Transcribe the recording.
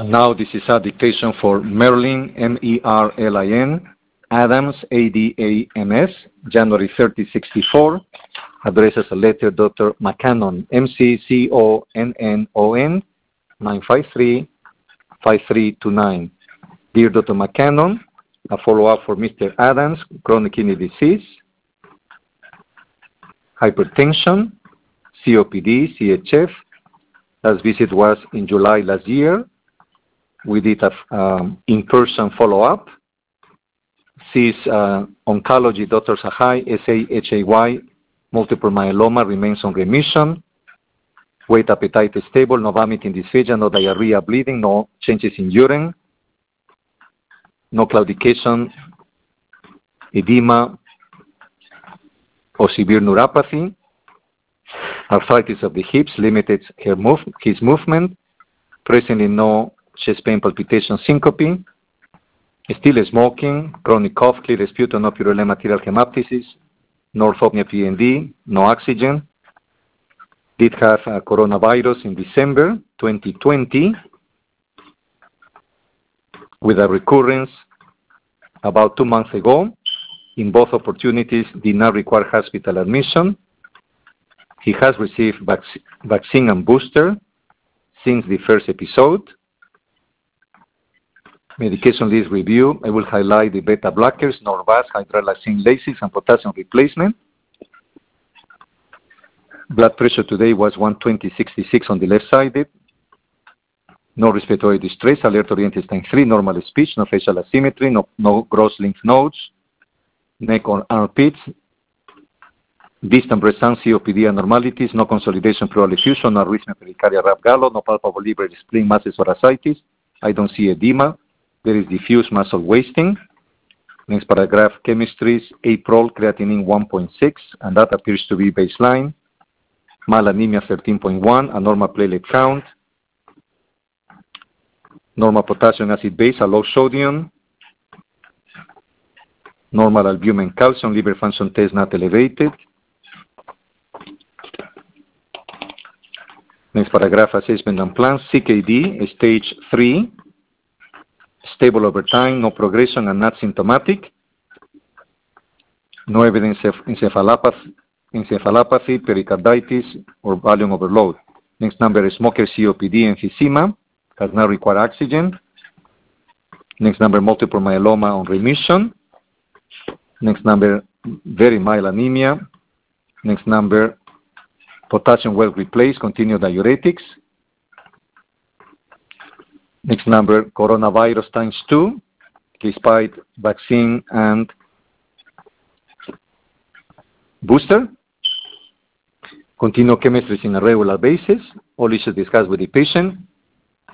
Now this is a dictation for Merlin, M-E-R-L-I-N, Adams, A-D-A-M-S, January 30, 64. Addresses a letter Dr. McCannon, M-C-C-O-N-N-O-N, 953-5329. Dear Dr. McCannon, a follow-up for Mr. Adams, chronic kidney disease, hypertension, COPD, CHF. Last visit was in July last year. We did a in-person follow-up. Sees oncology, Dr. Sahai, S-A-H-A-Y, multiple myeloma, remains on remission. Weight, appetite is stable, no vomiting, dysphagia, no diarrhea, bleeding, no changes in urine, no claudication, edema, or severe neuropathy. Arthritis of the hips limited his movement. Presently no chest pain, palpitation, syncope. Still smoking, chronic cough, clear sputum, no purulent material hemoptysis, no orthopnea PND, no oxygen. Did have coronavirus in December 2020 with a recurrence about 2 months ago. In both opportunities did not require hospital admission. He has received vaccine and booster since the first episode. Medication list review. I will highlight the beta blockers, Norvasc, hydralazine, Lasix, and potassium replacement. Blood pressure today was 120/66 on the left side. No respiratory distress, alert-oriented stain 3, normal speech, no facial asymmetry, no gross lymph nodes, neck or armpits, distant breast sound, COPD abnormalities, no consolidation pleural effusion, no arrhythmia pericardial rap gallo, no palpable liver spleen masses or ascites. I don't see edema. There is diffuse muscle wasting. Next paragraph, chemistries, April, creatinine 1.6, and that appears to be baseline. Malanemia 13.1, a normal platelet count. Normal potassium acid base, a low sodium. Normal albumin calcium, liver function test not elevated. Next paragraph, assessment and plan, CKD, stage 3. Stable over time, no progression and not symptomatic. No evidence of encephalopathy, pericarditis, or volume overload. Next number is smoker, COPD, emphysema, does not require oxygen. Next number, multiple myeloma on remission. Next number, very mild anemia. Next number, potassium well replaced, continued diuretics. Next number, coronavirus ×2, despite vaccine and booster. Continue chemistries in a regular basis. All issues discussed with the patient.